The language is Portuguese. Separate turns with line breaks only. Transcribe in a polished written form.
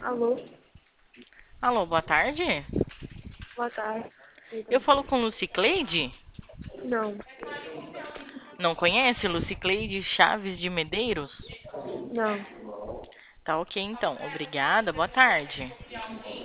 Alô,
Alô, boa tarde.
boa tarde.
Eu
Então,
falo com Lucicleide?
não,
Não conhece Lucicleide Chaves de Medeiros?
não.
Tá ok, então. Obrigada, boa tarde.